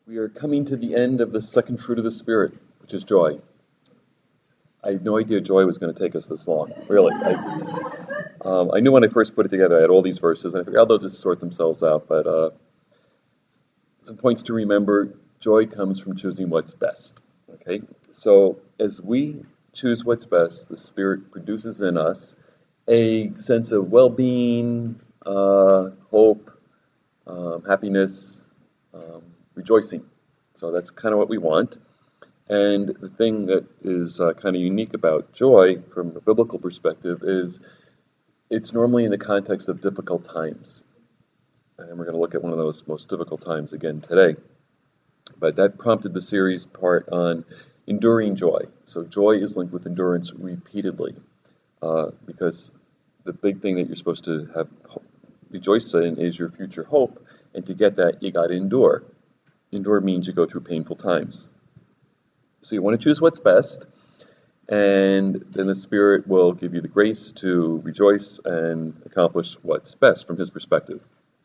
We are coming to the end of the second fruit of the Spirit, which is joy. I had no idea joy was going to take us this long, really. I knew when I first put it together, I had all these verses, and I figured, they'll just sort themselves out. But some points to remember: joy comes from choosing what's best. Okay, so as we choose what's best, the Spirit produces in us a sense of well-being, hope, happiness, rejoicing. So that's kind of what we want. And the thing that is kind of unique about joy from a biblical perspective is it's normally in the context of difficult times. And we're going to look at one of those most difficult times again today. But that prompted the series part on enduring joy. So joy is linked with endurance repeatedly, because the big thing that you're supposed to have rejoice in is your future hope. And to get that, you got to endure. Endure means you go through painful times. So you want to choose what's best, and then the Spirit will give you the grace to rejoice and accomplish what's best from His perspective.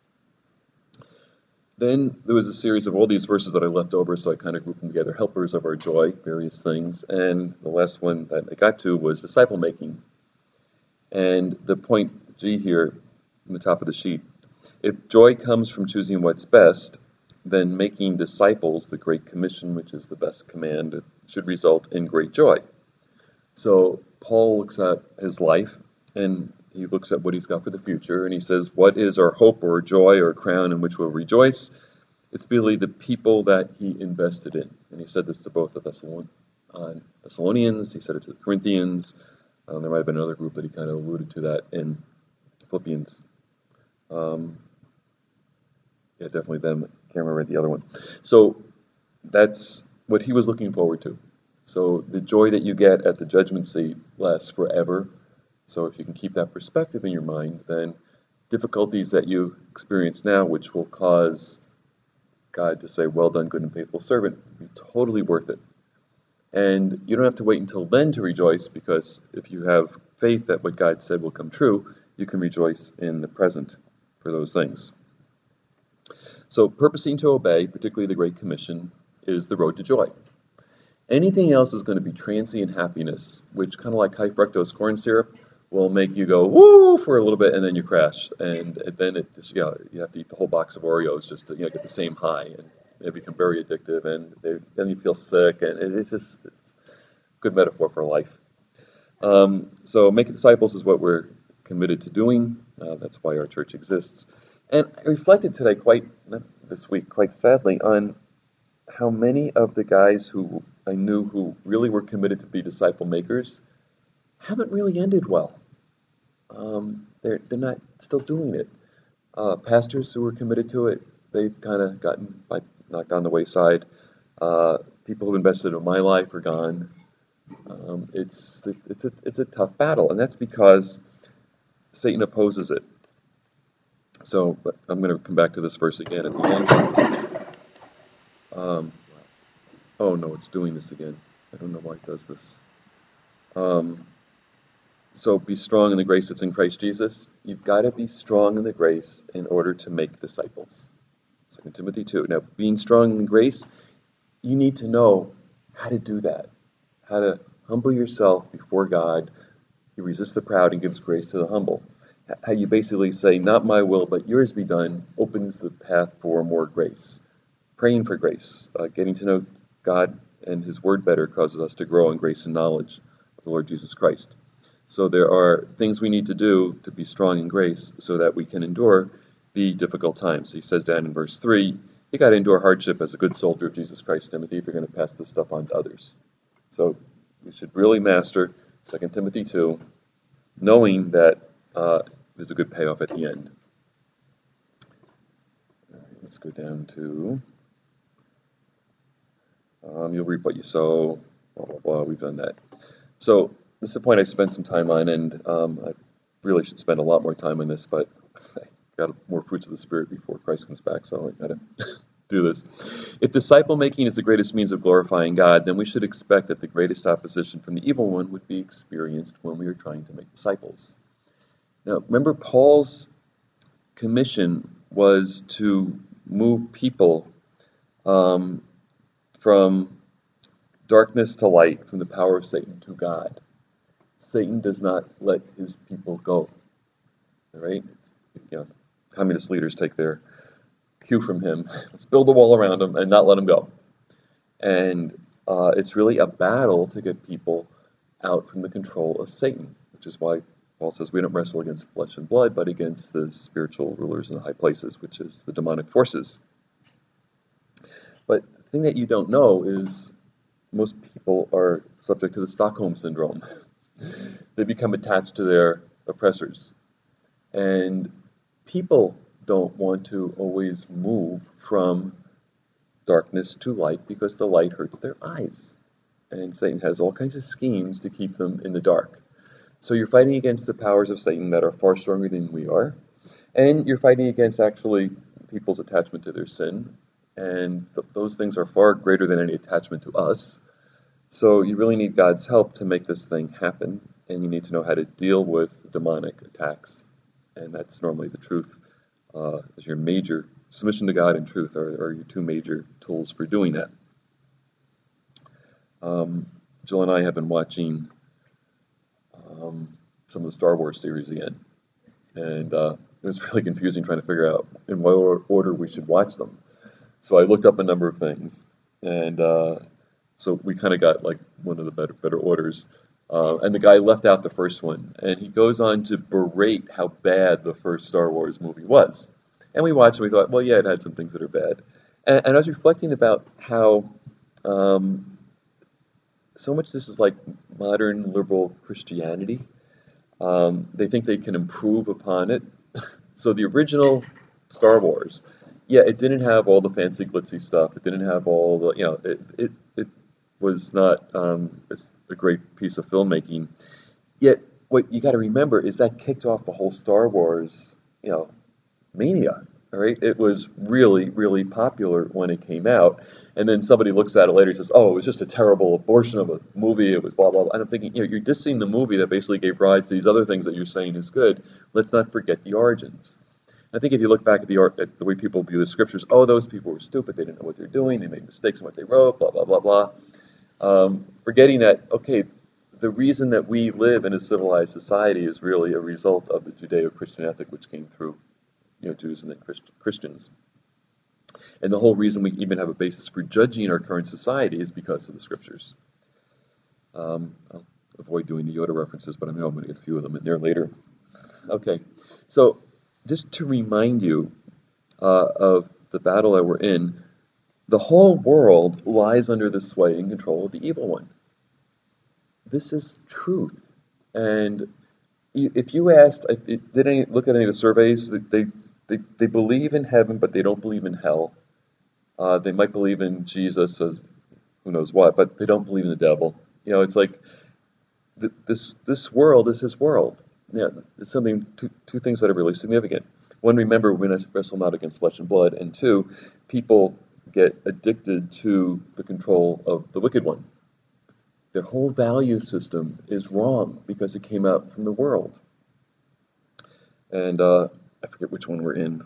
Then there was a series of all these verses that I left over, so I kind of grouped them together, helpers of our joy, various things. And the last one that I got to was disciple making. And the point G here in the top of the sheet: if joy comes from choosing what's best, then making disciples, the Great Commission, which is the best command, it should result in great joy. So Paul looks at his life, and he looks at what he's got for the future, and he says, what is our hope or joy or crown in which we'll rejoice? It's really the people that he invested in. And he said this to both the Thessalonians, he said it to the Corinthians. There might have been another group that he kind of alluded to that in Philippians. Yeah, definitely them. Can't remember the other one. So that's what he was looking forward to. So the joy that you get at the judgment seat lasts forever. So if you can keep that perspective in your mind, then difficulties that you experience now, which will cause God to say, well done, good and faithful servant, will be totally worth it. And you don't have to wait until then to rejoice, because if you have faith that what God said will come true, you can rejoice in the present for those things. So purposing to obey, particularly the Great Commission, is the road to joy. Anything else is going to be transient happiness, which, kind of like high fructose corn syrup, will make you go woo for a little bit and then you crash, and then it just, you have to eat the whole box of Oreos just to get the same high, and they become very addictive, and then you feel sick, and it's a good metaphor for life. So making disciples is what we're committed to doing. That's why our church exists. And I reflected today, quite sadly, on how many of the guys who I knew who really were committed to be disciple makers haven't really ended well. They're not still doing it. Pastors who were committed to it, they've kind of gotten knocked on the wayside. People who invested in my life are gone. It's a tough battle, and that's because Satan opposes it. So, but I'm going to come back to this verse again at the end. Oh no, it's doing this again. I don't know why it does this. So be strong in the grace that's in Christ Jesus. You've got to be strong in the grace in order to make disciples. 2 Timothy 2. Now, being strong in grace, you need to know how to do that. How to humble yourself before God. He resists the proud and gives grace to the humble. How you basically say, not my will, but yours be done, opens the path for more grace. Praying for grace, getting to know God and His Word better causes us to grow in grace and knowledge of the Lord Jesus Christ. So there are things we need to do to be strong in grace so that we can endure the difficult times. He says down in verse 3, you got to endure hardship as a good soldier of Jesus Christ, Timothy, if you're going to pass this stuff on to others. So we should really master 2 Timothy 2, knowing that there's a good payoff at the end. Let's go down to, you'll reap what you sow, blah, blah, blah. We've done that. So this is a point I spent some time on, and I really should spend a lot more time on this, but I got more fruits of the Spirit before Christ comes back, so I got to do this. If disciple making is the greatest means of glorifying God, then we should expect that the greatest opposition from the evil one would be experienced when we are trying to make disciples. Now, remember, Paul's commission was to move people um, from darkness to light, from the power of Satan to God. Satan does not let his people go. All right? You know, communist leaders take their cue from him. Let's build a wall around him and not let him go. And it's really a battle to get people out from the control of Satan, which is why Paul says we don't wrestle against flesh and blood, but against the spiritual rulers in the high places, which is the demonic forces. But the thing that you don't know is most people are subject to the Stockholm syndrome. They become attached to their oppressors. And people don't want to always move from darkness to light because the light hurts their eyes. And Satan has all kinds of schemes to keep them in the dark. So you're fighting against the powers of Satan that are far stronger than we are. And you're fighting against actually people's attachment to their sin. And those things are far greater than any attachment to us. So you really need God's help to make this thing happen. And you need to know how to deal with demonic attacks. And that's normally the truth as your major submission to God and truth are your two major tools for doing that. Jill and I have been watching some of the Star Wars series again, and it was really confusing trying to figure out in what order we should watch them. So I looked up a number of things, and so we kind of got like one of the better orders. And the guy left out the first one, and he goes on to berate how bad the first Star Wars movie was. And we watched and we thought, well, yeah, it had some things that are bad. And I was reflecting about how so much this is like modern liberal Christianity. They think they can improve upon it. So the original Star Wars, yeah, it didn't have all the fancy glitzy stuff. It didn't have all the, you know, it was not it's a great piece of filmmaking. Yet what you got to remember is that kicked off the whole Star Wars, you know, mania. All right, it was really, really popular when it came out, and then somebody looks at it later and says, "Oh, it was just a terrible abortion of a movie. It was blah blah blah." And I'm thinking, you know, you're dissing the movie that basically gave rise to these other things that you're saying is good. Let's not forget the origins. I think if you look back at the way people view the scriptures, oh, those people were stupid. They didn't know what they're doing. They made mistakes in what they wrote. Blah blah blah blah. Forgetting that, okay, the reason that we live in a civilized society is really a result of the Judeo-Christian ethic which came through, you know, Jews and then Christians. And the whole reason we even have a basis for judging our current society is because of the scriptures. I'll avoid doing the Yoda references, but I know I'm going to get a few of them in there later. Okay, so just to remind you of the battle that we're in, the whole world lies under the sway and control of the evil one. This is truth. And if you asked, did any look at any of the surveys, they believe in heaven, but they don't believe in hell. They might believe in Jesus as who knows what, but they don't believe in the devil. You know, it's like this world is his world. Yeah, there's something two things that are really significant. One, remember, we wrestle not against flesh and blood, and two, people get addicted to the control of the wicked one. Their whole value system is wrong because it came out from the world. And I forget which one we're in.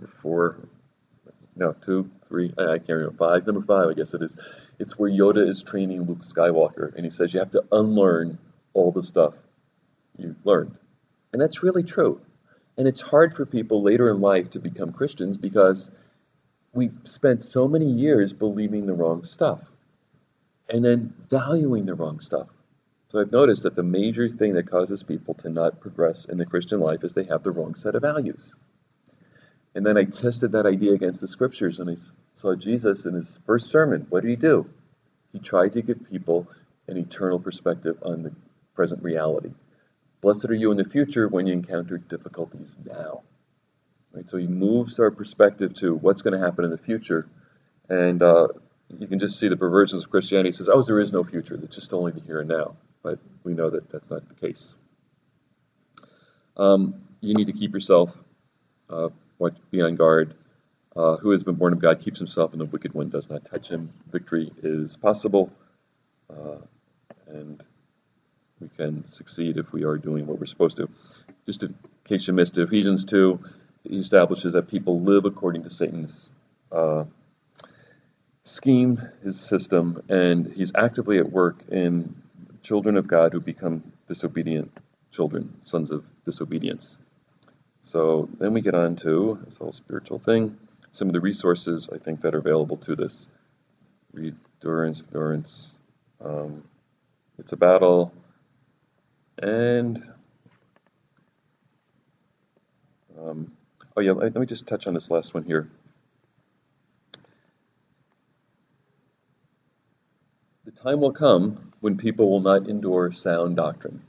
2, 3, I can't remember, 5. Number 5, I guess it is. It's where Yoda is training Luke Skywalker, and he says you have to unlearn all the stuff you learned. And that's really true. And it's hard for people later in life to become Christians because we spent so many years believing the wrong stuff and then valuing the wrong stuff. So I've noticed that the major thing that causes people to not progress in the Christian life is they have the wrong set of values. And then I tested that idea against the scriptures, and I saw Jesus in his first sermon. What did he do? He tried to give people an eternal perspective on the present reality. Blessed are you in the future when you encounter difficulties now. Right? So he moves our perspective to what's going to happen in the future. And you can just see the perversions of Christianity. He says, oh, there is no future. It's just only the here and now. But we know that that's not the case. You need to keep yourself, be on guard. Who has been born of God keeps himself, and the wicked one does not touch him. Victory is possible. And we can succeed if we are doing what we're supposed to. Just in case you missed it, Ephesians 2, he establishes that people live according to Satan's scheme, his system, and he's actively at work in children of God who become disobedient children, sons of disobedience. So then we get on to this whole spiritual thing, some of the resources I think that are available to this. Read endurance. It's a battle, and oh yeah, let me just touch on this last one here. The time will come when people will not endure sound doctrine.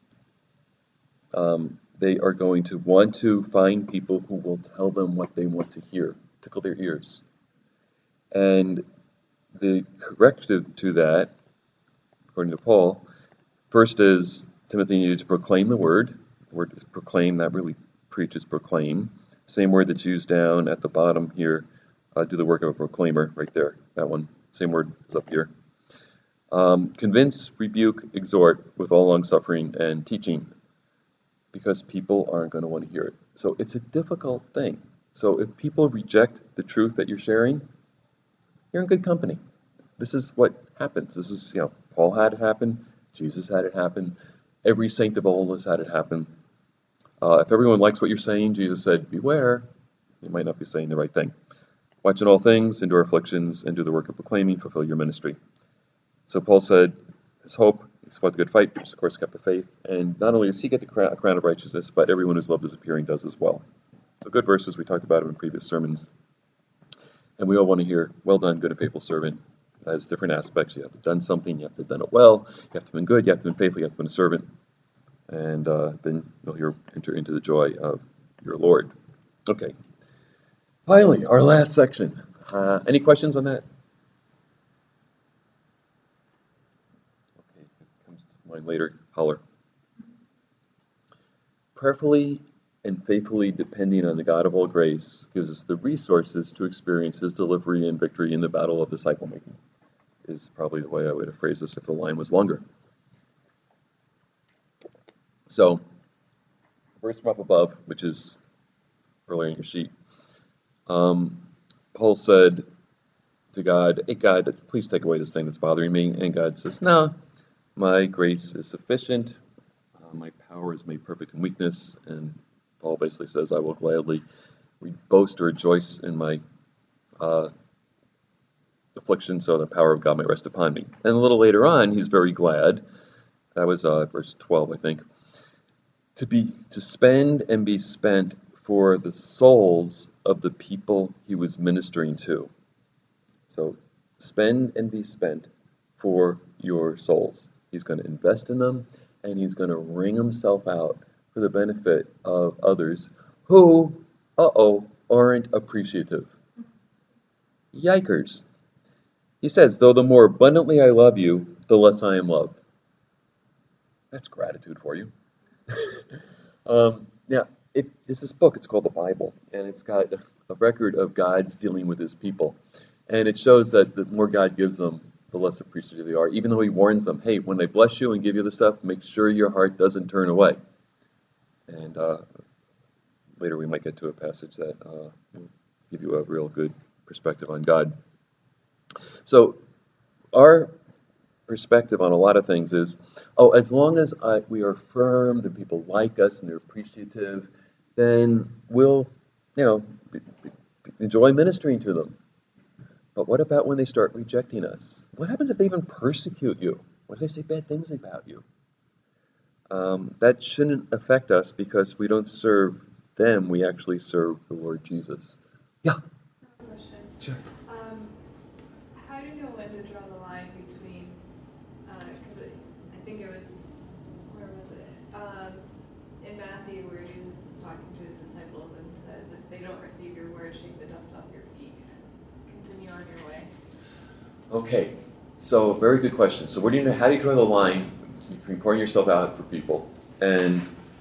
They are going to want to find people who will tell them what they want to hear, tickle their ears. And the corrective to that, according to Paul, first is Timothy needed to proclaim the word. The word is proclaim, that really preaches proclaim. Same word that's used down at the bottom here, do the work of a proclaimer, right there, that one. Same word is up here. Convince, rebuke, exhort with all long-suffering and teaching, because people aren't going to want to hear it. So it's a difficult thing. So if people reject the truth that you're sharing, you're in good company. This is what happens. This is, Paul had it happen. Jesus had it happen. Every saint of old has had it happen. If everyone likes what you're saying, Jesus said, beware, you might not be saying the right thing. Watch in all things, endure afflictions, and do the work of proclaiming, fulfill your ministry. So Paul said, his hope, he's fought the good fight, of course kept the faith, and not only does he get the crown of righteousness, but everyone who's loved his appearing does as well. So good verses, we talked about them in previous sermons. And we all want to hear, well done, good and faithful servant. It has different aspects. You have to have done something, you have to have done it well, you have to have been good, you have to have been faithful, you have to have been a servant. And then you'll enter into the joy of your Lord. Okay. Finally, our last section. Any questions on that? Okay, if it comes to mind later, holler. Prayerfully and faithfully depending on the God of all grace gives us the resources to experience his delivery and victory in the battle of disciple making, is probably the way I would have phrased this if the line was longer. So, verse from up above, which is earlier in your sheet, Paul said to God, hey God, please take away this thing that's bothering me. And God says, no, my grace is sufficient. My power is made perfect in weakness. And Paul basically says, I will gladly boast or rejoice in my affliction, so the power of God may rest upon me. And a little later on, he's very glad. That was verse 12, I think. To spend and be spent for the souls of the people he was ministering to. So spend and be spent for your souls. He's going to invest in them, and he's going to wring himself out for the benefit of others who, aren't appreciative. Yikers. He says, though the more abundantly I love you, the less I am loved. That's gratitude for you. It's this book. It's called the Bible, and it's got a record of God's dealing with his people. And it shows that the more God gives them, the less appreciative they are, even though he warns them, hey, when I bless you and give you the stuff, make sure your heart doesn't turn away. And later we might get to a passage that will give you a real good perspective on God. So our perspective on a lot of things is, as long as we are firm, that people like us and they're appreciative, then we'll, enjoy ministering to them. But what about when they start rejecting us? What happens if they even persecute you? What if they say bad things about you? That shouldn't affect us because we don't serve them, we actually serve the Lord Jesus. Yeah? Question. Sure. How do you know when to draw the line between, because I think it was, where was it? In Matthew, where Jesus is talking to his disciples and he says, if they don't receive your word, shake the dust off your feet and continue on your way. Okay, so very good question. So how do you draw the line between pouring yourself out for people and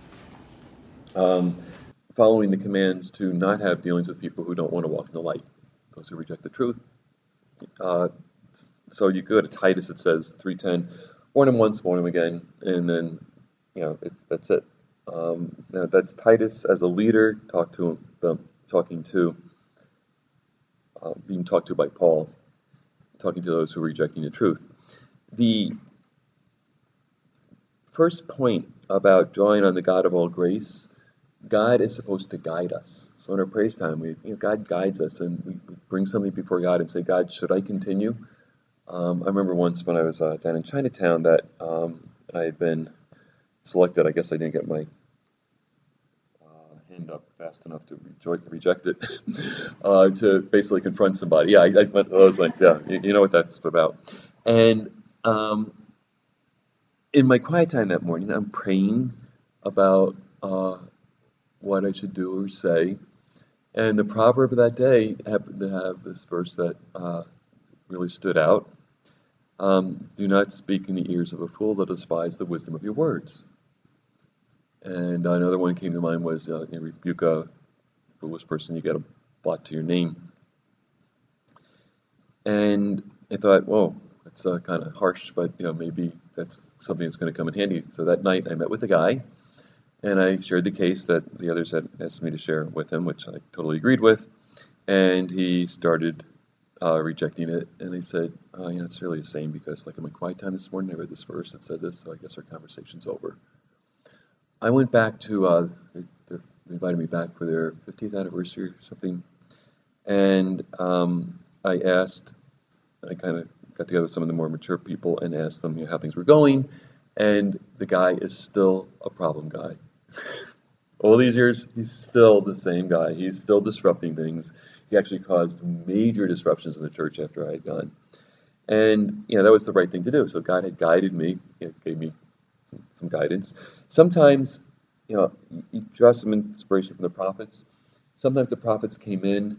following the commands to not have dealings with people who don't want to walk in the light, those who reject the truth? So you go to Titus, it says 3:10, warn him once, warn him again, and then that's it. Now that's Titus as a leader being talked to by Paul. talking to those who are rejecting the truth. The first point about drawing on the God of all grace, God is supposed to guide us. So in our praise time, God guides us, and we bring something before God and say, God, should I continue? I remember once when I was down in Chinatown that I had been selected. I guess I didn't get my hand up fast enough to reject it, to basically confront somebody. Yeah, I was like, yeah, you know what that's about. And in my quiet time that morning, I'm praying about what I should do or say. And the proverb of that day happened to have this verse that really stood out. Do not speak in the ears of a fool that despise the wisdom of your words. And another one came to mind was, rebuke a foolish person, you get a blot to your name. And I thought, whoa, that's kind of harsh, but maybe that's something that's going to come in handy. So that night I met with the guy, and I shared the case that the others had asked me to share with him, which I totally agreed with. And he started rejecting it, and he said, it's really the same, because like in my quiet time this morning, I read this verse that said this, so I guess our conversation's over. I went back to, they invited me back for their 50th anniversary or something, and I kind of got together with some of the more mature people and asked them how things were going, and the guy is still a problem guy. All these years, he's still the same guy. He's still disrupting things. He actually caused major disruptions in the church after I had gone. And, that was the right thing to do. So God had guided me, gave me some guidance. Sometimes, you draw some inspiration from the prophets. Sometimes the prophets came in,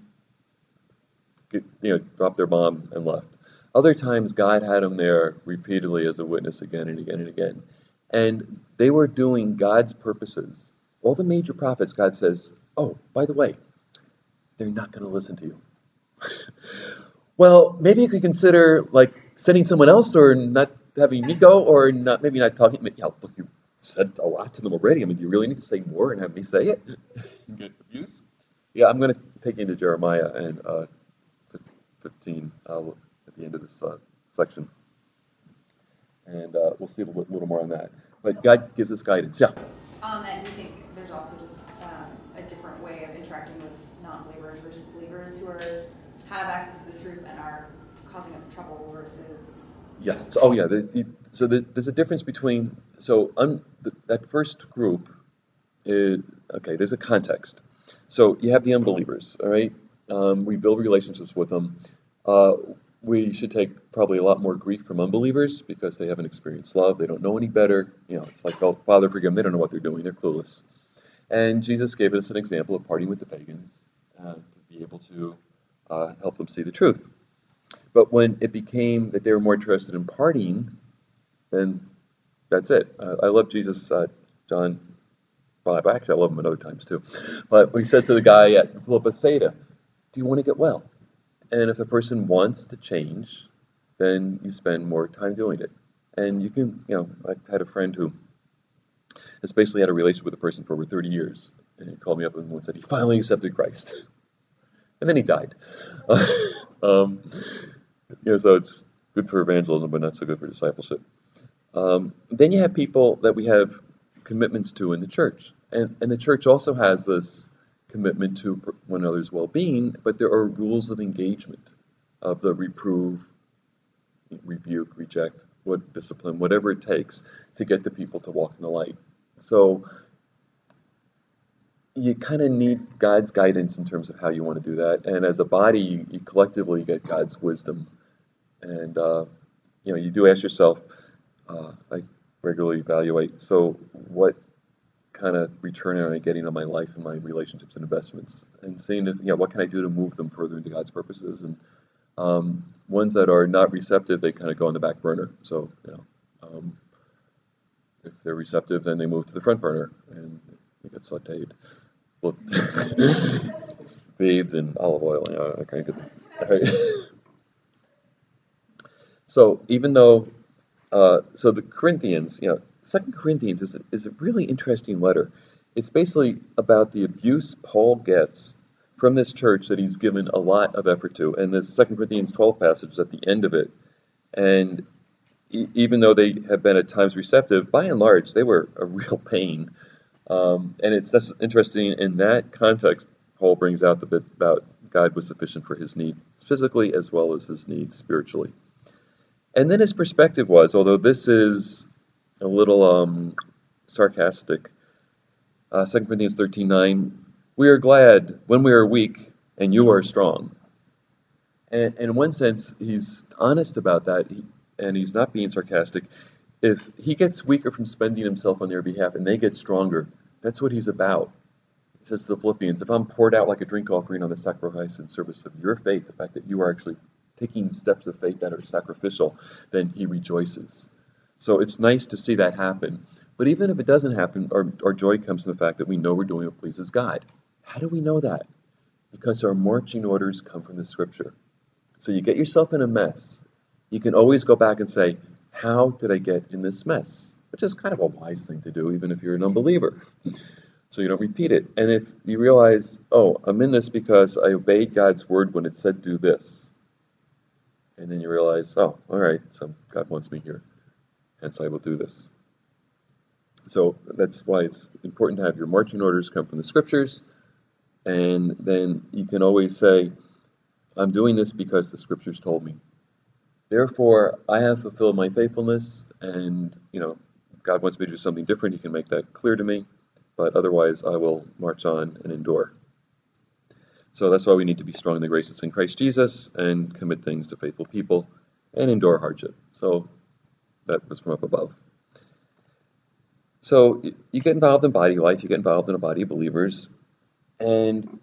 dropped their bomb and left. Other times, God had them there repeatedly as a witness again and again and again. And they were doing God's purposes. All the major prophets, God says, oh, by the way, they're not going to listen to you. Well, maybe you could consider sending someone else, or not having me go, or maybe not talking. Look, you said a lot to them already. Do you really need to say more and have me say it? Get abuse? Yeah, I'm going to take you into Jeremiah and 15 at the end of this section. And we'll see a little more on that. But God gives us guidance. Yeah. And do you think there's also just a different way of interacting with non-believers versus believers who have access to the truth and are causing them trouble versus? Yeah. So, there's a difference between that first group. There's a context. So you have the unbelievers. All right. We build relationships with them. We should take probably a lot more grief from unbelievers because they haven't experienced love. They don't know any better. It's like, oh, Father, forgive them. They don't know what they're doing. They're clueless. And Jesus gave us an example of partying with the pagans to be able to help them see the truth. But when it became that they were more interested in partying, then that's it. I love Jesus, John 5. Actually, I love him at other times too. But he says to the guy at Bethsaida, do you want to get well? And if the person wants to change, then you spend more time doing it. And you can, I had a friend who has basically had a relationship with a person for over 30 years. And he called me up and said he finally accepted Christ. And then he died. So it's good for evangelism, but not so good for discipleship. Then you have people that we have commitments to in the church. And the church also has this commitment to one another's well-being, but there are rules of engagement, of the reprove, rebuke, reject, discipline, whatever it takes to get the people to walk in the light. So you kind of need God's guidance in terms of how you want to do that. And as a body, you collectively get God's wisdom. And, you do ask yourself, I regularly evaluate, so what kind of return am I getting on my life and my relationships and investments, and seeing if, what can I do to move them further into God's purposes. And ones that are not receptive, they kind of go on the back burner. So, if they're receptive, then they move to the front burner and they get sauteed, bathed in olive oil, that kind of good things. Right? So even though, the Corinthians, 2 Corinthians is a really interesting letter. It's basically about the abuse Paul gets from this church that he's given a lot of effort to. And this 2 Corinthians 12 passage is at the end of it. And even though they have been at times receptive, by and large, they were a real pain. And that's interesting. In that context, Paul brings out the bit about God was sufficient for his need physically as well as his needs spiritually. And then his perspective was, although this is a little sarcastic, 2 Corinthians 13:9, we are glad when we are weak and you are strong. And in one sense, he's honest about that, and he's not being sarcastic. If he gets weaker from spending himself on their behalf and they get stronger, that's what he's about. He says to the Philippians, if I'm poured out like a drink offering on the sacrifice in service of your faith, the fact that you are actually taking steps of faith that are sacrificial, then he rejoices. So it's nice to see that happen. But even if it doesn't happen, our joy comes from the fact that we know we're doing what pleases God. How do we know that? Because our marching orders come from the Scripture. So you get yourself in a mess, you can always go back and say, how did I get in this mess? Which is kind of a wise thing to do, even if you're an unbeliever. So you don't repeat it. And if you realize, oh, I'm in this because I obeyed God's word when it said do this. And then you realize, oh, all right, so God wants me here. Hence I will do this. So that's why it's important to have your marching orders come from the Scriptures. And then you can always say, I'm doing this because the Scriptures told me. Therefore, I have fulfilled my faithfulness, and, God wants me to do something different. He can make that clear to me, but otherwise I will march on and endure. So that's why we need to be strong in the grace that's in Christ Jesus and commit things to faithful people and endure hardship. So that was from up above. So you get involved in body life, you get involved in a body of believers, and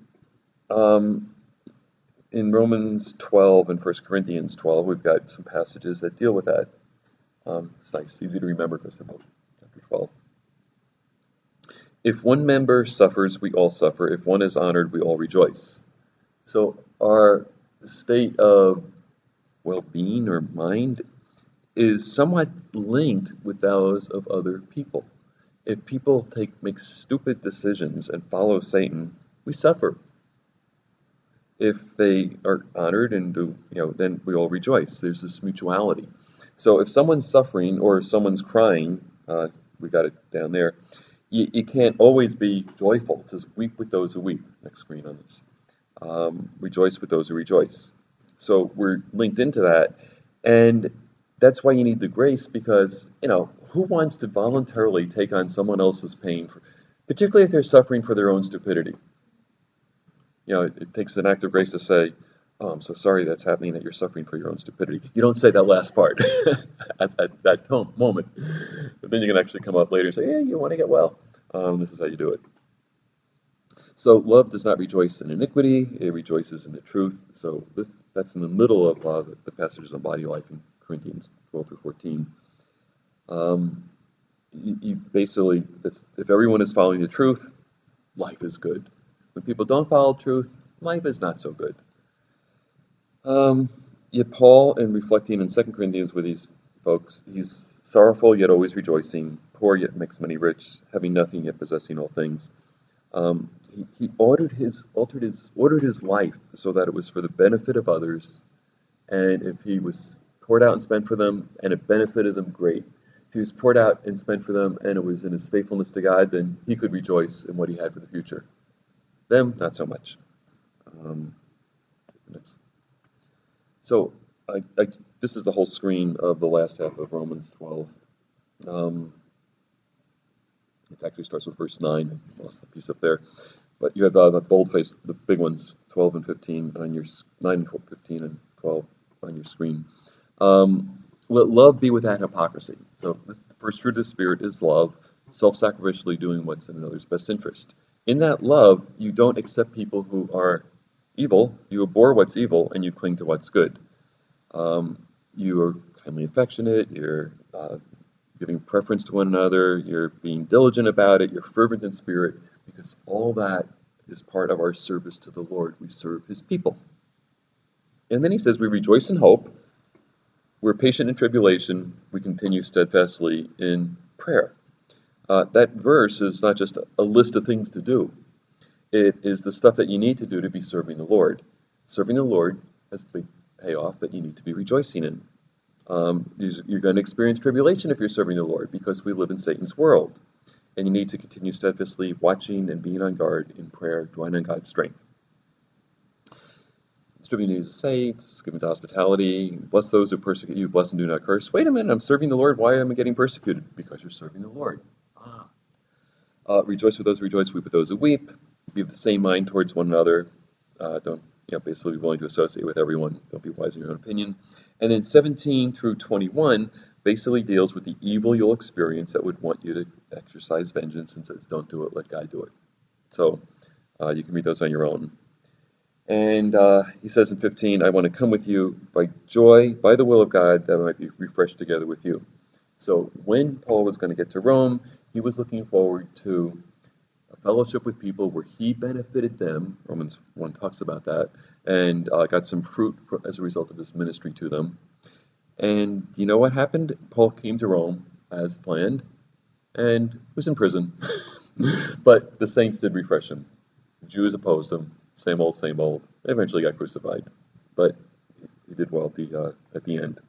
in Romans 12 and 1 Corinthians 12, we've got some passages that deal with that. It's nice, easy to remember because they're both chapter 12. If one member suffers, we all suffer. If one is honored, we all rejoice. So our state of well-being or mind is somewhat linked with those of other people. If people make stupid decisions and follow Satan, we suffer. If they are honored and do, then we all rejoice. There's this mutuality. So if someone's suffering or someone's crying, we got it down there, you can't always be joyful. It says, weep with those who weep. Next screen on this. Rejoice with those who rejoice. So we're linked into that. And that's why you need the grace, because, who wants to voluntarily take on someone else's pain, particularly if they're suffering for their own stupidity? It takes an act of grace to say, oh, I'm so sorry that's happening, that you're suffering for your own stupidity. You don't say that last part at that moment. But then you can actually come up later and say, yeah, you want to get well. This is how you do it. So love does not rejoice in iniquity. It rejoices in the truth. So that's in the middle of the passages on body life in Corinthians 12 through 14. You basically, if everyone is following the truth, life is good. When people don't follow truth, life is not so good. Yet Paul, in reflecting in 2 Corinthians with these folks, he's sorrowful yet always rejoicing, poor yet makes many rich, having nothing yet possessing all things. He ordered his life so that it was for the benefit of others, and if he was poured out and spent for them, and it benefited them, great. If he was poured out and spent for them, and it was in his faithfulness to God, then he could rejoice in what he had for the future. Them, not so much. Next. So this is the whole screen of the last half of Romans 12. It actually starts with verse 9. I lost the piece up there. But you have the bold-faced, the big ones, 12 and 15 on your 9 and 15 and 12 on your screen. Let love be without hypocrisy. So the first fruit of the Spirit is love, self-sacrificially doing what's in another's best interest. In that love, you don't accept people who are evil. You abhor what's evil, and you cling to what's good. You are kindly affectionate. You're giving preference to one another. You're being diligent about it. You're fervent in spirit, because all that is part of our service to the Lord. We serve His people. And then he says, we rejoice in hope. We're patient in tribulation. We continue steadfastly in prayer. That verse is not just a list of things to do. it is the stuff that you need to do to be serving the Lord. Serving the Lord has big payoff that you need to be rejoicing in. You're going to experience tribulation if you're serving the Lord, because we live in Satan's world. And you need to continue steadfastly watching and being on guard in prayer, drawing on God's strength. Distributing news to saints, giving to hospitality, bless those who persecute you, bless and do not curse. Wait a minute, I'm serving the Lord. Why am I getting persecuted? Because you're serving the Lord. Rejoice with those who rejoice, weep with those who weep. Be of the same mind towards one another. Don't basically be willing to associate with everyone. Don't be wise in your own opinion. And then 17 through 21 basically deals with the evil you'll experience that would want you to exercise vengeance, and says, don't do it, let God do it. So you can read those on your own. And he says in 15, I want to come with you by joy, by the will of God, that I might be refreshed together with you. So when Paul was going to get to Rome, he was looking forward to a fellowship with people where he benefited them. Romans 1 talks about that, and got some fruit as a result of his ministry to them. And you know what happened? Paul came to Rome as planned and was in prison. But the saints did refresh him. The Jews opposed him. Same old, same old. They eventually got crucified. But he did well at the end.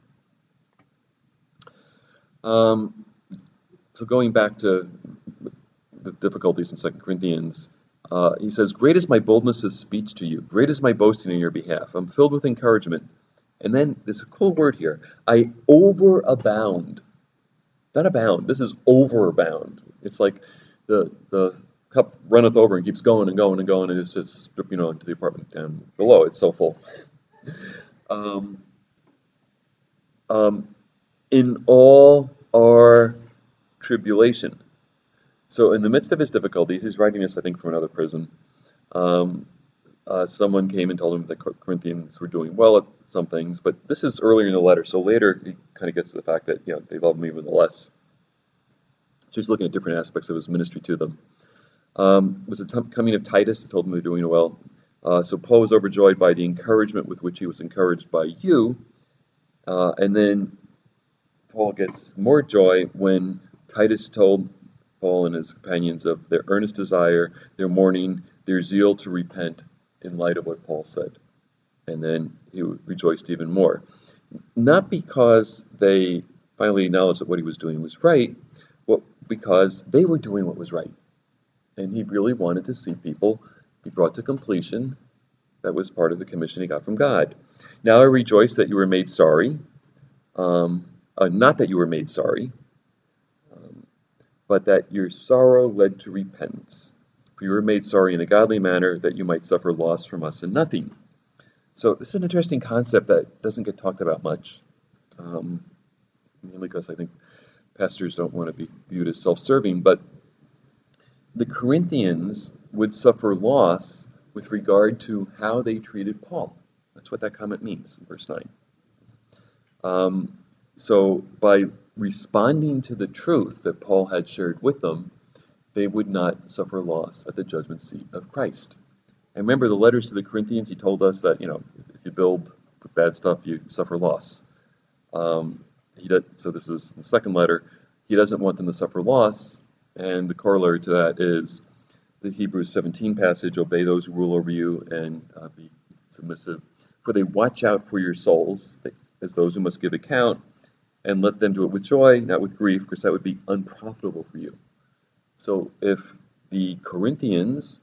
So going back to the difficulties in 2 Corinthians, he says, great is my boldness of speech to you. Great is my boasting in your behalf. I'm filled with encouragement. And then this cool word here, I overabound. Not abound, this is overabound. It's like the cup runneth over and keeps going and going and going, and it's just dripping onto the apartment down below. It's so full. In all our tribulation. So in the midst of his difficulties, he's writing this, I think, from another prison. Someone came and told him that Corinthians were doing well at some things, but this is earlier in the letter. So later he kind of gets to the fact that they love him even less. So he's looking at different aspects of his ministry to them. It was the coming of Titus that told him they're doing well. So Paul was overjoyed by the encouragement with which he was encouraged by you. And then Paul gets more joy when Titus told Paul and his companions of their earnest desire, their mourning, their zeal to repent in light of what Paul said. And then he rejoiced even more. Not because they finally acknowledged that what he was doing was right, but because they were doing what was right. And he really wanted to see people be brought to completion. That was part of the commission he got from God. Now I rejoice that you were made sorry. Not that you were made sorry, but that your sorrow led to repentance. For you were made sorry in a godly manner, that you might suffer loss from us in nothing. So this is an interesting concept that doesn't get talked about much, mainly because I think pastors don't want to be viewed as self-serving, but the Corinthians would suffer loss with regard to how they treated Paul. That's what that comment means in verse 9. So by responding to the truth that Paul had shared with them, they would not suffer loss at the judgment seat of Christ. And remember the letters to the Corinthians, he told us that, if you build with bad stuff, you suffer loss. So this is the second letter. He doesn't want them to suffer loss, and the corollary to that is the Hebrews 17 passage, obey those who rule over you and be submissive. For they watch out for your souls as those who must give account, and let them do it with joy, not with grief, because that would be unprofitable for you. So if the Corinthians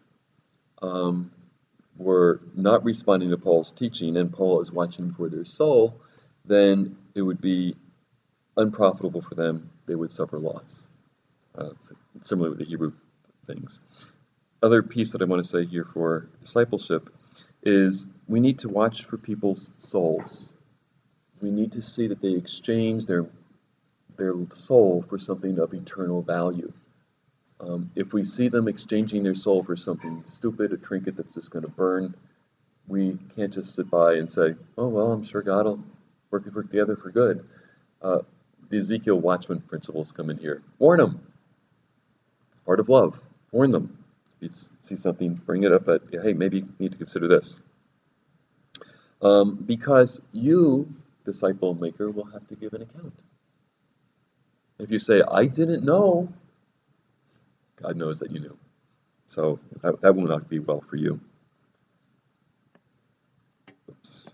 were not responding to Paul's teaching, and Paul is watching for their soul, then it would be unprofitable for them. They would suffer loss. Similar with the Hebrew things. Other piece that I want to say here for discipleship is we need to watch for people's souls. We need to see that they exchange their soul for something of eternal value. If we see them exchanging their soul for something stupid, a trinket that's just going to burn, we can't just sit by and say, oh, well, I'm sure God will work it together for good. The Ezekiel watchman principles come in here. Warn them. It's part of love. Warn them. If you see something, bring it up, but hey, maybe you need to consider this. Because you, disciple maker, will have to give an account. If you say, I didn't know, God knows that you knew. So that will not be well for you. Oops.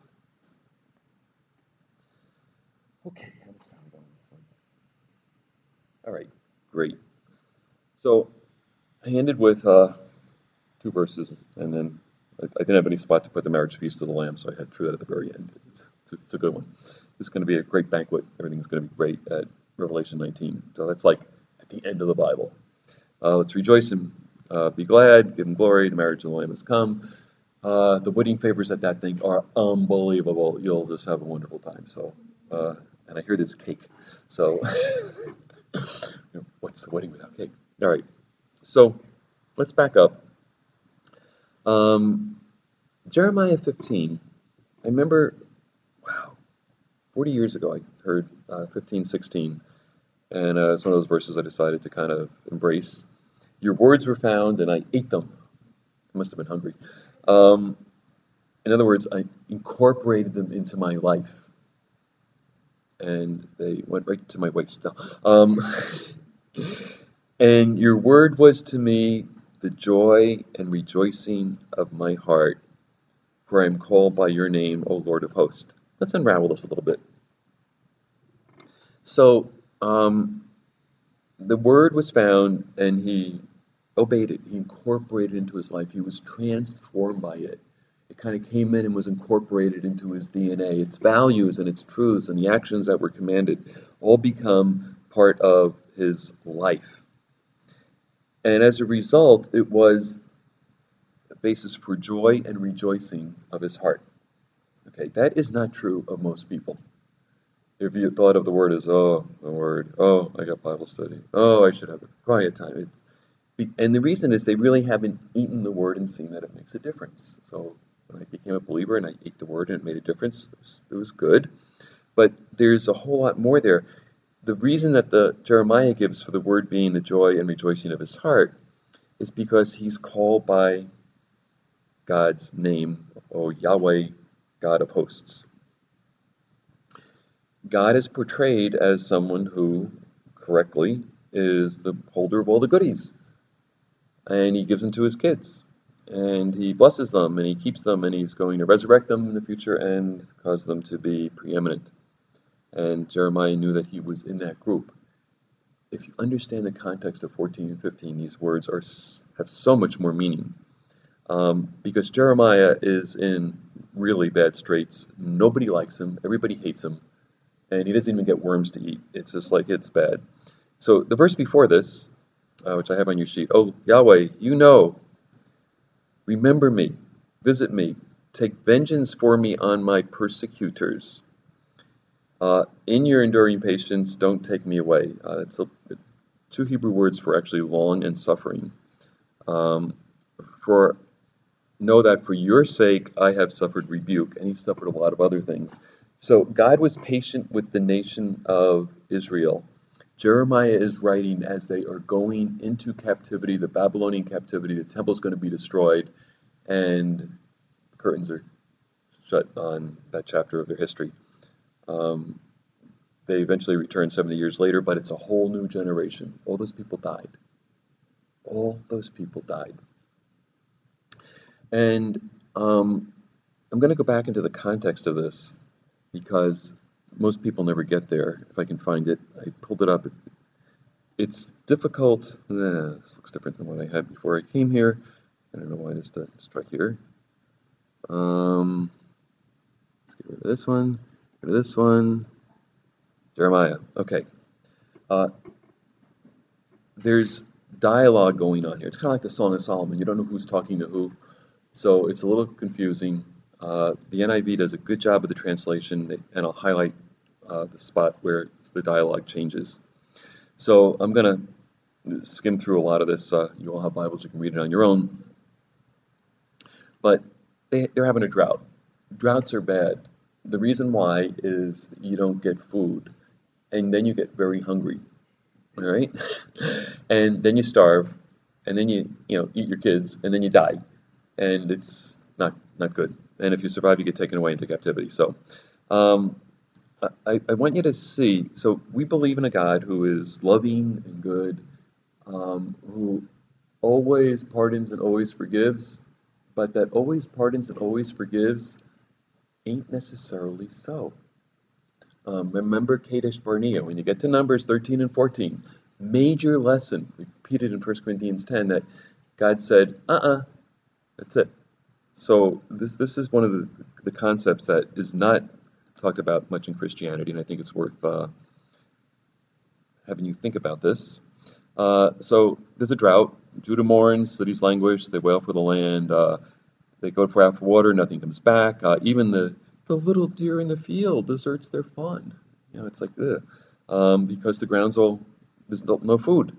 Okay, how much time we got on this one? All right, great. So I ended with 2 verses, and then I didn't have any spot to put the marriage feast of the Lamb, so I had threw that at the very end. It's a good one. It's going to be a great banquet. Everything's going to be great at Revelation 19. So that's like at the end of the Bible. Let's rejoice and be glad, give him glory. The marriage of the Lamb has come. The wedding favors at that thing are unbelievable. You'll just have a wonderful time. So, and I hear there's cake. So, what's the wedding without cake? All right. So, let's back up. Jeremiah 15. I remember, wow, 40 years ago I heard 15:16, and it's one of those verses I decided to kind of embrace. Your words were found, and I ate them. I must have been hungry. In other words, I incorporated them into my life, and they went right to my waist. And your word was to me the joy and rejoicing of my heart, for I am called by your name, O Lord of hosts. Let's unravel this a little bit. So, the word was found, and he obeyed it. He incorporated it into his life. He was transformed by it. It kind of came in and was incorporated into his DNA. Its values and its truths and the actions that were commanded all become part of his life. And as a result, it was a basis for joy and rejoicing of his heart. Okay, that is not true of most people. If you thought of the word as, oh, the word, oh, I got Bible study, oh, I should have a quiet time. And the reason is they really haven't eaten the word and seen that it makes a difference. So when I became a believer and I ate the word and it made a difference, it was good. But there's a whole lot more there. The reason that the Jeremiah gives for the word being the joy and rejoicing of his heart is because he's called by God's name, O Yahweh, God of hosts. God is portrayed as someone who, correctly, is the holder of all the goodies. And he gives them to his kids. And he blesses them, and he keeps them, and he's going to resurrect them in the future and cause them to be preeminent. And Jeremiah knew that he was in that group. If you understand the context of 14 and 15, these words have so much more meaning. Because Jeremiah is in really bad straits. Nobody likes him. Everybody hates him. And he doesn't even get worms to eat. It's just like, it's bad. So the verse before this, which I have on your sheet, oh, Yahweh, you know, remember me, visit me, take vengeance for me on my persecutors. In your enduring patience, don't take me away. It's 2 Hebrew words for actually long and suffering. For know that for your sake I have suffered rebuke, and he suffered a lot of other things. So God was patient with the nation of Israel. Jeremiah is writing as they are going into captivity, the Babylonian captivity. The temple's going to be destroyed, and the curtains are shut on that chapter of their history. They eventually return 70 years later, but it's a whole new generation. All those people died. All those people died. And I'm going to go back into the context of this because most people never get there. If I can find it, I pulled it up. It's difficult. This looks different than what I had before I came here. I don't know why this doesn't strike here. Let's get rid of this one. Get rid of this one. Jeremiah. Okay. There's dialogue going on here. It's kind of like the Song of Solomon. You don't know who's talking to who. So it's a little confusing. The NIV does a good job of the translation, and I'll highlight the spot where the dialogue changes. So I'm going to skim through a lot of this. You all have Bibles, you can read it on your own. But they're having a drought. Droughts are bad. The reason why is you don't get food, and then you get very hungry, all right? And then you starve, and then you eat your kids, and then you die, and it's not good. And if you survive, you get taken away into captivity. So I want you to see, so we believe in a God who is loving and good, who always pardons and always forgives, but that always pardons and always forgives ain't necessarily so. Remember Kadesh Barnea, when you get to Numbers 13 and 14, major lesson, repeated in 1 Corinthians 10, that God said, that's it. So this is one of the concepts that is not talked about much in Christianity, and I think it's worth having you think about this. So there's a drought. Judah mourns, cities languish, they wail for the land. They go for after water, nothing comes back. Even the little deer in the field deserts their fawn. It's like, ugh. Because the ground's there's no food.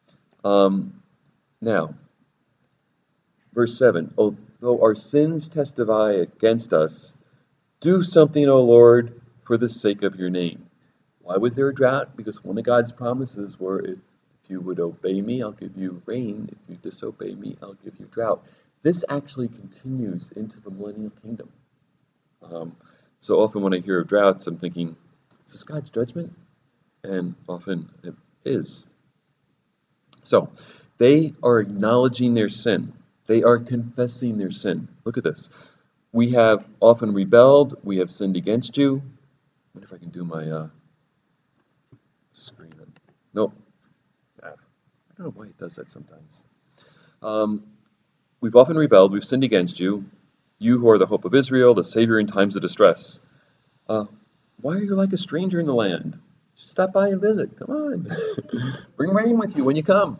Now, verse 7, although our sins testify against us, do something, O Lord, for the sake of your name. Why was there a drought? Because one of God's promises were, if you would obey me, I'll give you rain. If you disobey me, I'll give you drought. This actually continues into the millennial kingdom. So often when I hear of droughts, I'm thinking, is this God's judgment? And often it is. So they are acknowledging their sin. They are confessing their sin. Look at this. We have often rebelled. We have sinned against you. I wonder if I can do my screen. Nope. I don't know why it does that sometimes. We've often rebelled. We've sinned against you. You who are the hope of Israel, the Savior in times of distress. Why are you like a stranger in the land? Just stop by and visit. Come on. Bring rain with you when you come.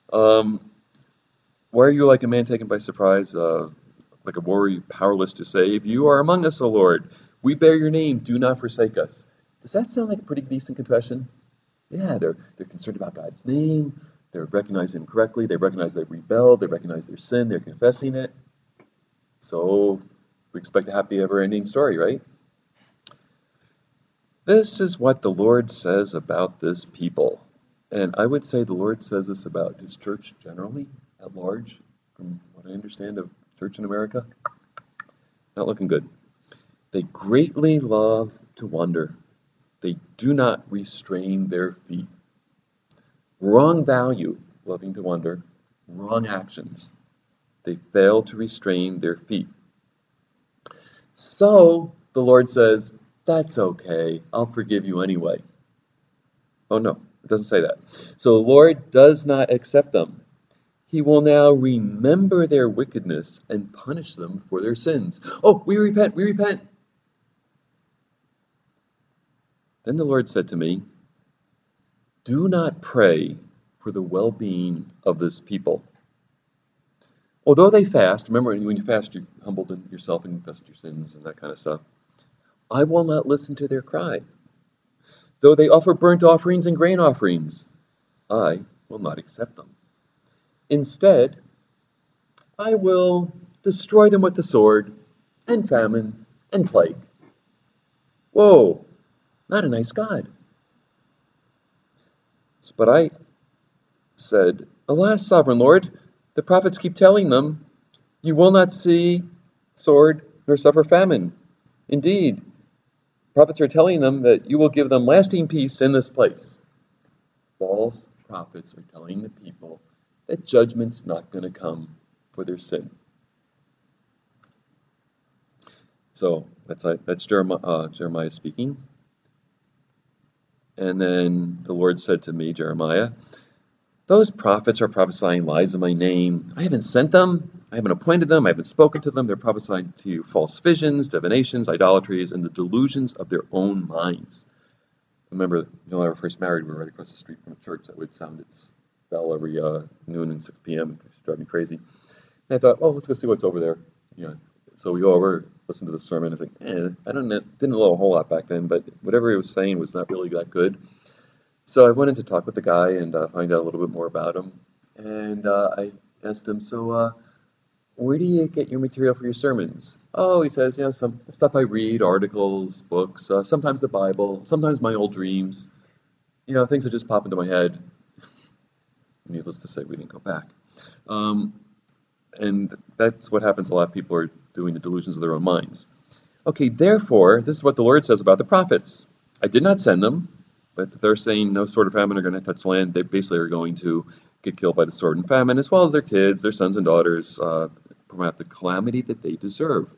Why are you like a man taken by surprise, like a warrior powerless to save? You are among us, O Lord. We bear your name. Do not forsake us. Does that sound like a pretty decent confession? Yeah, they're concerned about God's name. They're recognizing him correctly. They recognize they rebelled. They recognize their sin. They're confessing it. So we expect a happy, ever-ending story, right? This is what the Lord says about this people. And I would say the Lord says this about his church generally, at large, from what I understand of church in America. Not looking good. They greatly love to wander. They do not restrain their feet. Wrong value, loving to wander. Wrong actions. They fail to restrain their feet. So the Lord says, that's okay. I'll forgive you anyway. Oh no, it doesn't say that. So the Lord does not accept them. He will now remember their wickedness and punish them for their sins. Oh, we repent, we repent. Then the Lord said to me, do not pray for the well-being of this people. Although they fast, remember when you fast, you humbled yourself and confessed your sins and that kind of stuff. I will not listen to their cry. Though they offer burnt offerings and grain offerings, I will not accept them. Instead, I will destroy them with the sword and famine and plague. Whoa, not a nice God. But I said, alas, sovereign Lord, the prophets keep telling them, you will not see sword nor suffer famine. Indeed, prophets are telling them that you will give them lasting peace in this place. False prophets are telling the people that judgment's not going to come for their sin. So that's Jeremiah speaking. And then the Lord said to me, Jeremiah, those prophets are prophesying lies in my name. I haven't sent them. I haven't appointed them. I haven't spoken to them. They're prophesying to you false visions, divinations, idolatries, and the delusions of their own minds. Remember, when I was first married, we were right across the street from a church that would sound its bell every noon and 6 p.m. It used to drive me crazy. And I thought, let's go see what's over there. So we go over, listen to the sermon. I think, didn't know a whole lot back then, but whatever he was saying was not really that good. So I went in to talk with the guy and find out a little bit more about him. And I asked him, so where do you get your material for your sermons? Oh, he says, some stuff I read, articles, books, sometimes the Bible, sometimes my old dreams, things that just pop into my head. Needless to say, we didn't go back. And that's what happens. A lot of people are doing the delusions of their own minds. Okay, therefore, this is what the Lord says about the prophets. I did not send them, but they're saying no sword or famine are going to touch land. They basically are going to get killed by the sword and famine, as well as their kids, their sons and daughters, from out the calamity that they deserve.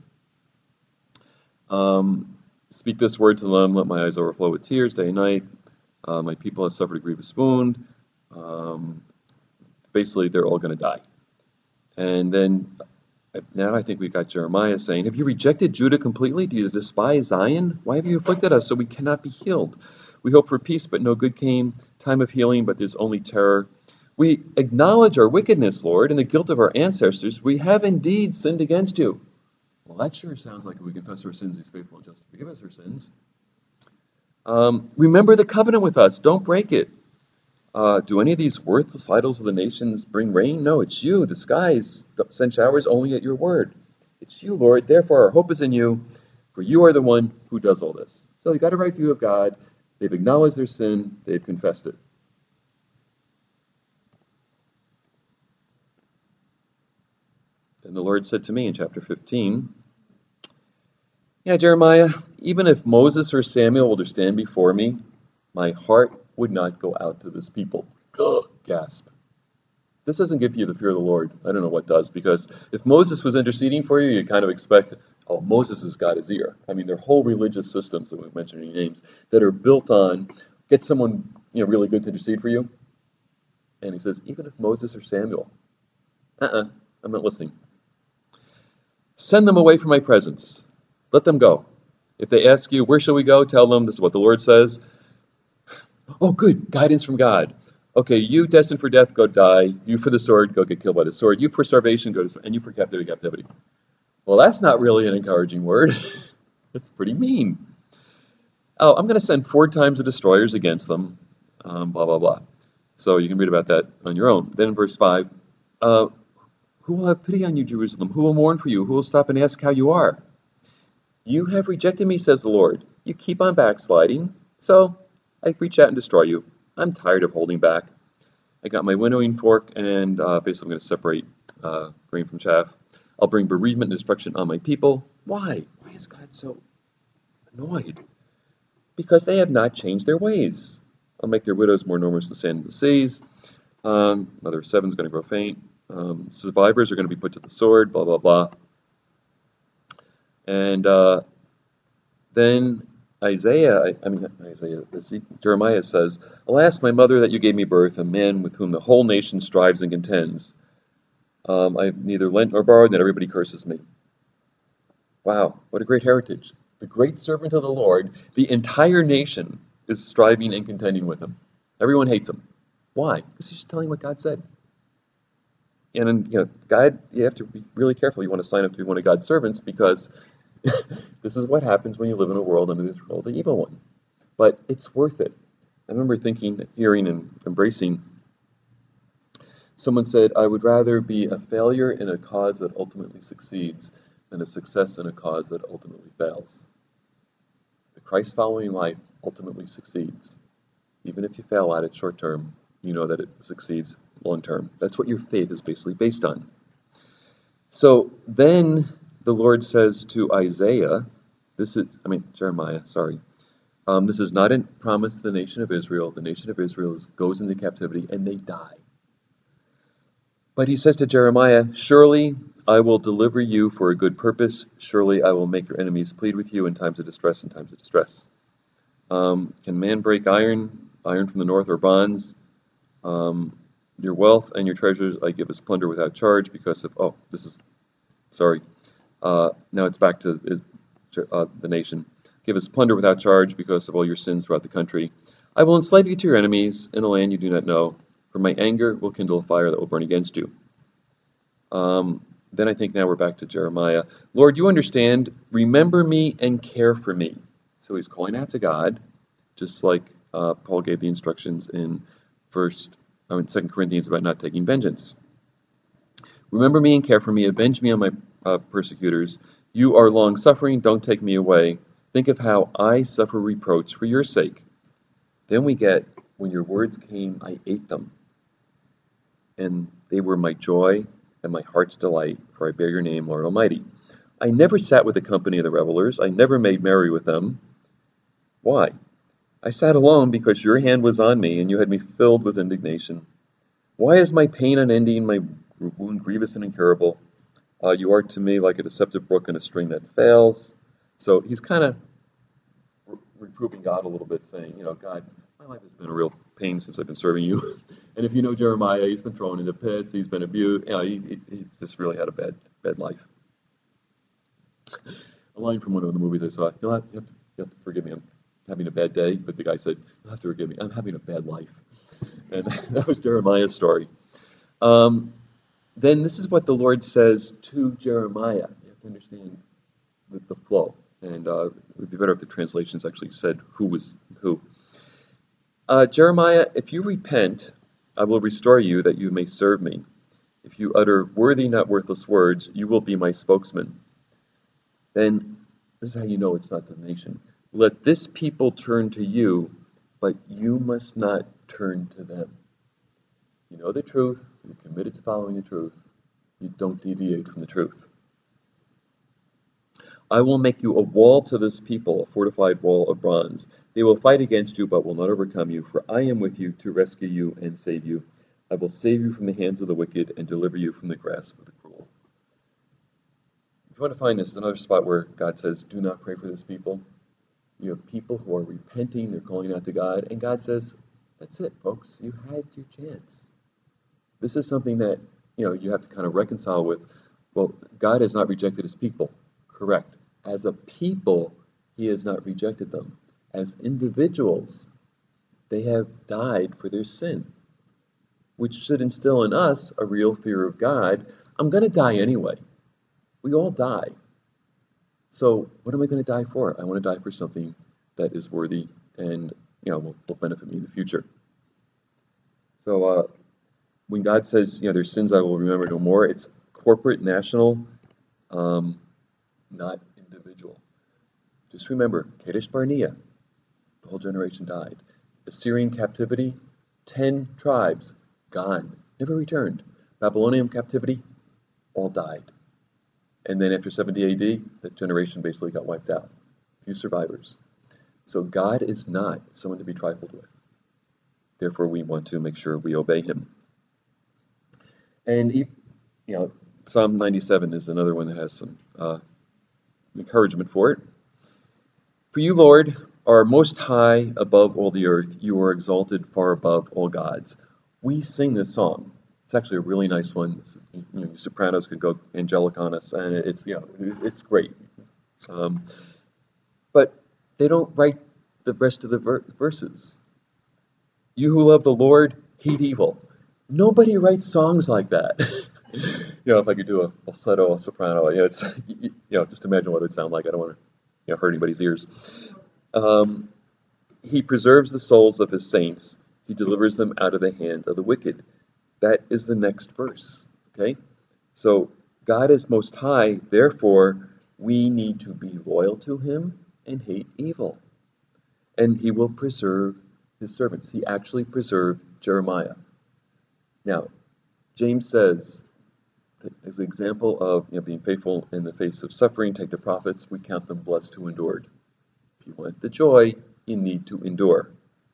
Speak this word to them, let my eyes overflow with tears day and night. My people have suffered a grievous wound. Basically, they're all going to die. And then now I think we've got Jeremiah saying, have you rejected Judah completely? Do you despise Zion? Why have you afflicted us so we cannot be healed? We hope for peace, but no good came. Time of healing, but there's only terror. We acknowledge our wickedness, Lord, and the guilt of our ancestors. We have indeed sinned against you. Well, that sure sounds like if we confess our sins, he's faithful and just to forgive us our sins. Remember the covenant with us. Don't break it. Do any of these worthless idols of the nations bring rain? No, it's you. The skies send showers only at your word. It's you, Lord. Therefore, our hope is in you, for you are the one who does all this. So they got a right view of God. They've acknowledged their sin. They've confessed it. Then the Lord said to me in chapter 15, yeah, Jeremiah, even if Moses or Samuel were to stand before me, my heart would not go out to this people. Gasp. This doesn't give you the fear of the Lord. I don't know what does, because if Moses was interceding for you, you kind of expect, oh, Moses has got his ear. I mean, their whole religious systems, that we've mentioned any names, that are built on, get someone really good to intercede for you. And he says, even if Moses or Samuel, I'm not listening. Send them away from my presence. Let them go. If they ask you, where shall we go? Tell them, this is what the Lord says. Oh, good, guidance from God. Okay, you destined for death, go die. You for the sword, go get killed by the sword. You for starvation, go to, and you for captivity. Well, that's not really an encouraging word. That's pretty mean. Oh, I'm going to send 4 times the destroyers against them, blah, blah, blah. So you can read about that on your own. Then in verse 5, who will have pity on you, Jerusalem? Who will mourn for you? Who will stop and ask how you are? You have rejected me, says the Lord. You keep on backsliding, so I reach out and destroy you. I'm tired of holding back. I got my winnowing fork, and basically I'm going to separate grain from chaff. I'll bring bereavement and destruction on my people. Why? Why is God so annoyed? Because they have not changed their ways. I'll make their widows more numerous than the sand of the seas. Mother of 7 is going to grow faint. Survivors are going to be put to the sword, blah, blah, blah. And then Jeremiah says, alas, my mother, that you gave me birth, a man with whom the whole nation strives and contends. I've neither lent nor borrowed, and everybody curses me. Wow, what a great heritage. The great servant of the Lord, the entire nation is striving and contending with him. Everyone hates him. Why? Because he's just telling what God said. And God, you have to be really careful. You want to sign up to be one of God's servants, because this is what happens when you live in a world under the control of the evil one. But it's worth it. I remember thinking, hearing, and embracing. Someone said, I would rather be a failure in a cause that ultimately succeeds than a success in a cause that ultimately fails. The Christ-following life ultimately succeeds. Even if you fail at it short term, you know that it succeeds long term. That's what your faith is basically based on. So then the Lord says to Jeremiah, this is not a promise to the nation of Israel. The nation of Israel goes into captivity and they die. But he says to Jeremiah, surely I will deliver you for a good purpose. Surely I will make your enemies plead with you in times of distress and times of distress. Can man break iron from the north, or bonds? Your wealth and your treasures I give as plunder without charge because of, now it's back to the nation. Give us plunder without charge because of all your sins throughout the country. I will enslave you to your enemies in a land you do not know, for my anger will kindle a fire that will burn against you. Then I think now we're back to Jeremiah. Lord, you understand, remember me and care for me. So he's calling out to God, just like Paul gave the instructions in 2 Corinthians about not taking vengeance. Remember me and care for me, avenge me on my persecutors. You are long-suffering, don't take me away. Think of how I suffer reproach for your sake. Then we get, when your words came, I ate them. And they were my joy and my heart's delight, for I bear your name, Lord Almighty. I never sat with the company of the revelers. I never made merry with them. Why? I sat alone because your hand was on me, and you had me filled with indignation. Why is my pain unending, my wound grievous and incurable? You are to me like a deceptive brook and a string that fails. So he's kind of reproving God a little bit, saying, God, my life has been a real pain since I've been serving you. And if you know Jeremiah, he's been thrown into pits, he's been abused. He just really had a bad life. A line from one of the movies I saw, you have to forgive me, I'm having a bad day, but the guy said, you'll have to forgive me, I'm having a bad life. And that was Jeremiah's story. Then this is what the Lord says to Jeremiah. You have to understand the flow. And it would be better if the translations actually said who was who. Jeremiah, if you repent, I will restore you that you may serve me. If you utter worthy, not worthless words, you will be my spokesman. Then, this is how you know it's not the nation. Let this people turn to you, but you must not turn to them. You know the truth, you're committed to following the truth, you don't deviate from the truth. I will make you a wall to this people, a fortified wall of bronze. They will fight against you, but will not overcome you, for I am with you to rescue you and save you. I will save you from the hands of the wicked and deliver you from the grasp of the cruel. If you want to find this, another spot where God says, do not pray for this people. You have people who are repenting, they're calling out to God, and God says, that's it, folks, you had your chance. This is something that, you have to kind of reconcile with, well, God has not rejected his people. Correct. As a people, he has not rejected them. As individuals, they have died for their sin, which should instill in us a real fear of God. I'm going to die anyway. We all die. So what am I going to die for? I want to die for something that is worthy and will benefit me in the future. So when God says, their sins I will remember no more, it's corporate, national, not individual. Just remember, Kadesh Barnea, the whole generation died. Assyrian captivity, 10 tribes, gone, never returned. Babylonian captivity, all died. And then after 70 AD, that generation basically got wiped out. Few survivors. So God is not someone to be trifled with. Therefore, we want to make sure we obey him. And Psalm 97 is another one that has some encouragement for it. For you, Lord, are most high above all the earth. You are exalted far above all gods. We sing this song. It's actually a really nice one. Sopranos could go angelic on us, and it's great. But they don't write the rest of the verses. You who love the Lord, hate evil. Nobody writes songs like that. If I could do a falsetto, a soprano, it's just imagine what it would sound like. I don't want to hurt anybody's ears. He preserves the souls of his saints. He delivers them out of the hand of the wicked. That is the next verse. Okay? So God is most high, therefore we need to be loyal to him and hate evil. And he will preserve his servants. He actually preserved Jeremiah. Now, James says, as an example of being faithful in the face of suffering, take the prophets, we count them blessed who endured. If you want the joy, you need to endure.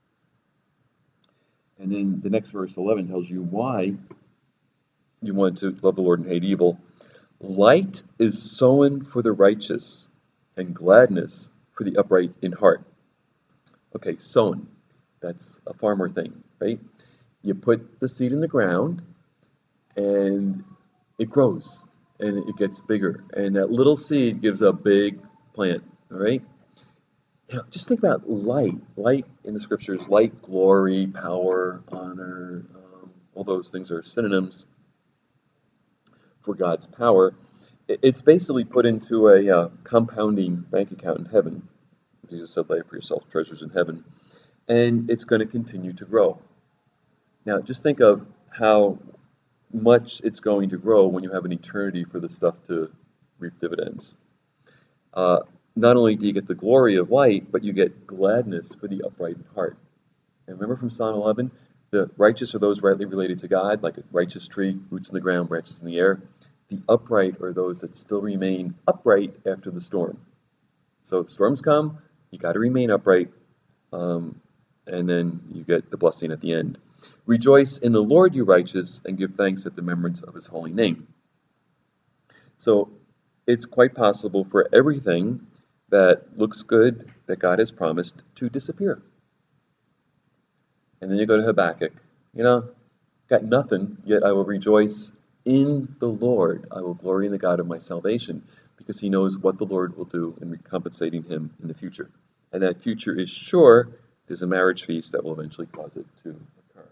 And then the next verse, 11, tells you why you want to love the Lord and hate evil. Light is sown for the righteous, and gladness for the upright in heart. Okay, sown. That's a farmer thing, right? You put the seed in the ground, and it grows, and it gets bigger. And that little seed gives a big plant, all right? Now, just think about light. Light in the scriptures, light, glory, power, honor, all those things are synonyms for God's power. It's basically put into a compounding bank account in heaven. Jesus said, lay up for yourself treasures in heaven. And it's going to continue to grow. Now, just think of how much it's going to grow when you have an eternity for this stuff to reap dividends. Not only do you get the glory of light, but you get gladness for the upright in heart. And remember from Psalm 11, the righteous are those rightly related to God, like a righteous tree, roots in the ground, branches in the air. The upright are those that still remain upright after the storm. So if storms come, you got to remain upright, and then you get the blessing at the end. Rejoice in the Lord, you righteous, and give thanks at the remembrance of his holy name. So it's quite possible for everything that looks good that God has promised to disappear. And then you go to Habakkuk, got nothing, yet I will rejoice in the Lord. I will glory in the God of my salvation, because he knows what the Lord will do in recompensating him in the future. And that future is sure. There's a marriage feast that will eventually cause it to occur.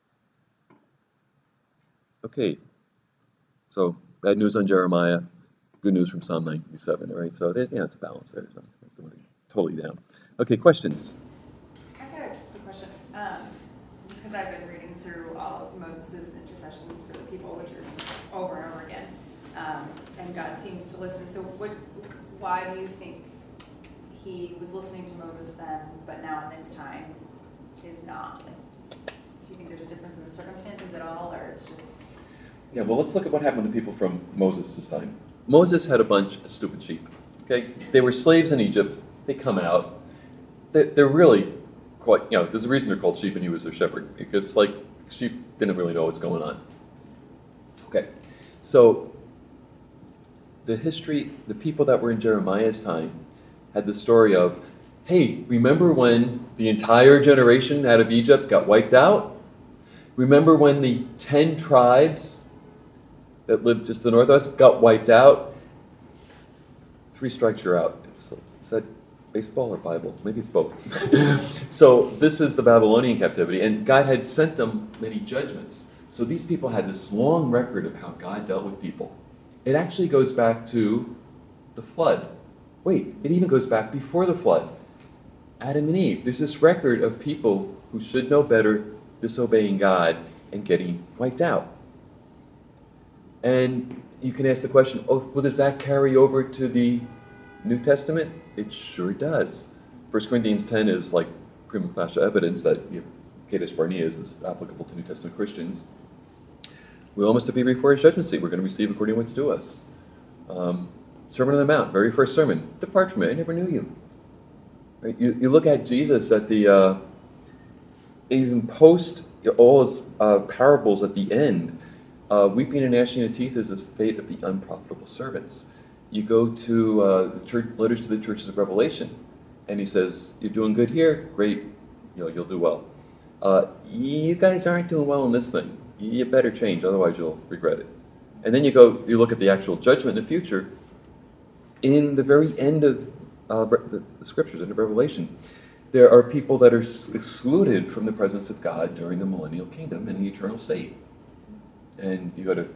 Okay, so bad news on Jeremiah, good news from Psalm 97, all right? So there's, it's a balance there. So I don't want to totally down. Okay, questions? I got a quick question. Just because I've been reading through all of Moses' intercessions for the people, which are over and over again, and God seems to listen. So why do you think he was listening to Moses then, but now in this time is not? Do you think there's a difference in the circumstances at all, or it's just... Yeah, well, let's look at what happened to the people from Moses' time. Moses had a bunch of stupid sheep, okay? They were slaves in Egypt. They come out. They're really quite, there's a reason they're called sheep and he was their shepherd, because, sheep didn't really know what's going on. Okay, so the people that were in Jeremiah's time had the story of, hey, remember when the entire generation out of Egypt got wiped out? Remember when the 10 tribes that lived just to the north of us got wiped out? 3 strikes, you're out. Is that baseball or Bible? Maybe it's both. So this is the Babylonian captivity, and God had sent them many judgments. So these people had this long record of how God dealt with people. It actually goes back to the flood. Wait, it even goes back before the flood. Adam and Eve. There's this record of people who should know better disobeying God and getting wiped out. And you can ask the question, well, does that carry over to the New Testament? It sure does. 1 Corinthians 10 is like prima facie evidence that Kadesh Barnea is applicable to New Testament Christians. We all must be before his judgment seat. We're going to receive according to what's due us. Sermon on the Mount, very first sermon. Depart from me, I never knew you. Right? You look at Jesus at the, even post all his parables at the end, weeping and gnashing of teeth is the fate of the unprofitable servants. You go to the church letters to the churches of Revelation, and he says, you're doing good here, great, you'll do well. You guys aren't doing well in this thing. You better change, otherwise you'll regret it. And then you look at the actual judgment in the future. In the very end of the scriptures, end of Revelation, there are people that are excluded from the presence of God during the millennial kingdom in the eternal state. And you go to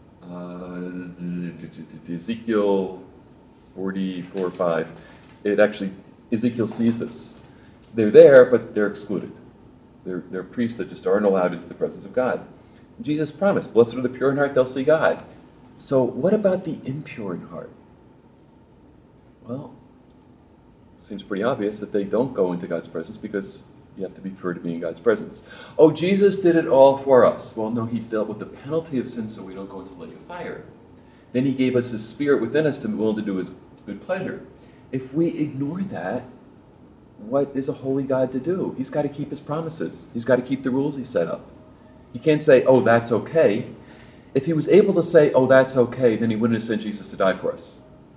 Ezekiel 44:5. Ezekiel sees this. They're there, but they're excluded. They're priests that just aren't allowed into the presence of God. Jesus promised, blessed are the pure in heart, they'll see God. So what about the impure in heart? Well, it seems pretty obvious that they don't go into God's presence because you have to be pure to be in God's presence. Oh, Jesus did it all for us. Well, no, he dealt with the penalty of sin so we don't go into the lake of fire. Then he gave us his spirit within us to be willing to do his good pleasure. If we ignore that, what is a holy God to do? He's got to keep his promises. He's got to keep the rules he set up. He can't say, oh, that's okay. If he was able to say, oh, that's okay, then he wouldn't have sent Jesus to die for us.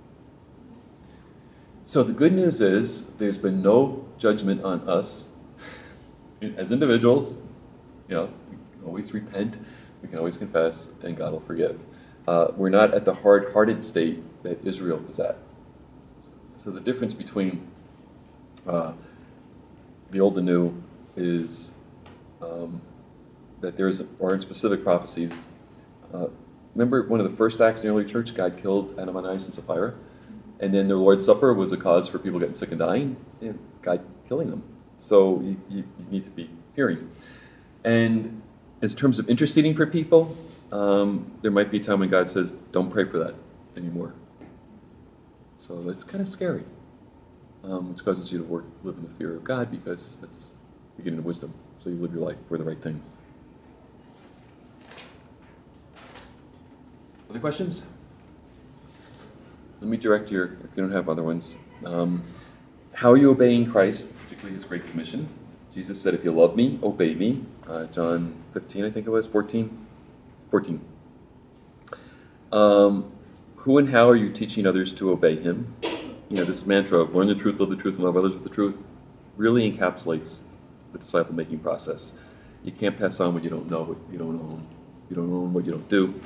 So the good news is there's been no judgment on us as individuals. We can always repent, we can always confess, and God will forgive. We're not at the hard-hearted state that Israel was at. So the difference between the old and new is that there aren't specific prophecies. Remember one of the first acts in the early church, God killed Ananias and Sapphira? And then the Lord's Supper was a cause for people getting sick and dying, and God killing them. So you need to be hearing. And in terms of interceding for people, there might be a time when God says, don't pray for that anymore. So that's kind of scary, which causes you to live in the fear of God, because that's the beginning of wisdom. So you live your life for the right things. Other questions? Let me direct if you don't have other ones. How are you obeying Christ, particularly his Great Commission? Jesus said, if you love me, obey me. John 15, I think it was, 14. Who and how are you teaching others to obey him? This mantra of learn the truth, love the truth, and love others with the truth really encapsulates the disciple-making process. You can't pass on what you don't know, what you don't own. You don't own what you don't do.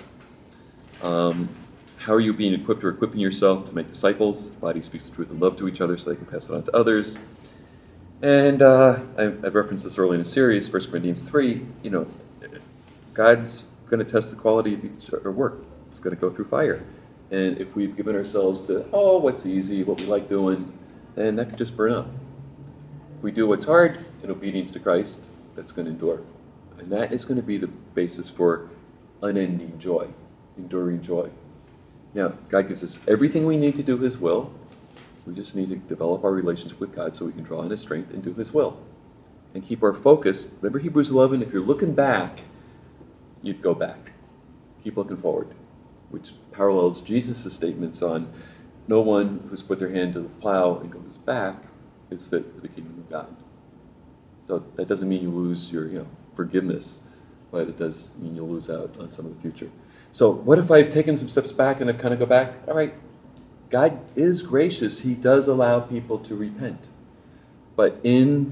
How are you being equipped or equipping yourself to make disciples? The body speaks the truth and love to each other so they can pass it on to others. And I've referenced this early in the series, 1 Corinthians 3. God's going to test the quality of our work. It's going to go through fire. And if we've given ourselves to, what's easy, what we like doing, then that could just burn up. If we do what's hard in obedience to Christ, that's going to endure. And that is going to be the basis for unending joy, enduring joy. Now, God gives us everything we need to do his will. We just need to develop our relationship with God so we can draw on his strength and do his will. And keep our focus. Remember Hebrews 11, if you're looking back, you'd go back. Keep looking forward, which parallels Jesus' statements on no one who's put their hand to the plow and goes back is fit for the kingdom of God. So that doesn't mean you lose your forgiveness, but it does mean you'll lose out on some of the future. So what if I've taken some steps back and I kind of go back? All right, God is gracious. He does allow people to repent. But in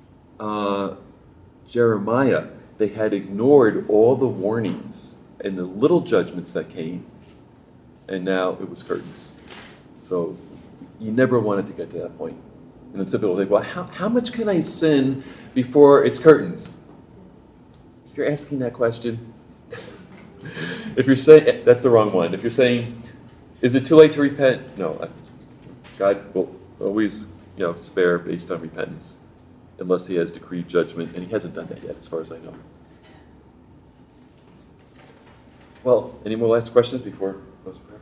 Jeremiah, they had ignored all the warnings and the little judgments that came, and now it was curtains. So you never wanted to get to that point. And then some people think, well, how much can I sin before it's curtains? If you're asking that question, if you're saying, that's the wrong one. If you're saying, is it too late to repent? No. God will always spare based on repentance, unless he has decreed judgment, and he hasn't done that yet, as far as I know. Well, any more last questions before closing prayer?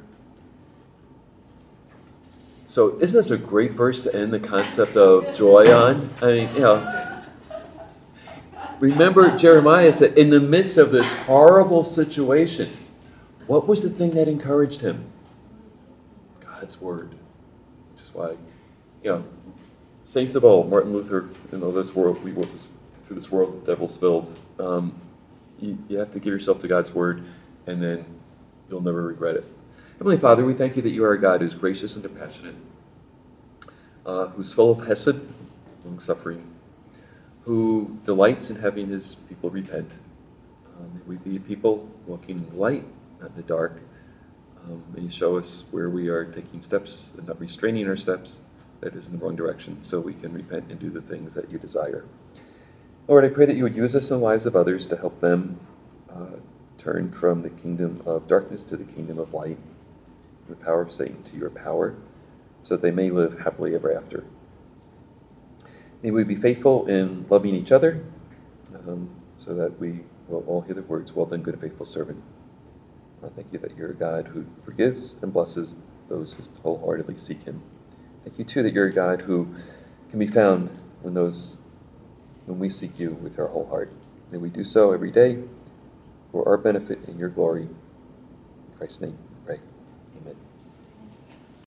So, isn't this a great verse to end the concept of joy on? I mean, remember Jeremiah said, in the midst of this horrible situation, what was the thing that encouraged him? God's word. Which is why, saints of old, Martin Luther, this world, we walk through this world, the devil's filled. You have to give yourself to God's word, and then you'll never regret it. Heavenly Father, we thank you that you are a God who's gracious and compassionate, who's full of hesed, long suffering, who delights in having his people repent. May we be people walking in the light, not in the dark. May you show us where we are taking steps and not restraining our steps that is in the wrong direction, so we can repent and do the things that you desire. Lord, I pray that you would use us in the lives of others to help them turn from the kingdom of darkness to the kingdom of light, the power of Satan to your power, so that they may live happily ever after. May we be faithful in loving each other, so that we will all hear the words, well done, good and faithful servant. Thank you that you're a God who forgives and blesses those who wholeheartedly seek him. Thank you, too, that you're a God who can be found when we seek you with our whole heart. May we do so every day for our benefit and your glory. In Christ's name, we pray. Amen.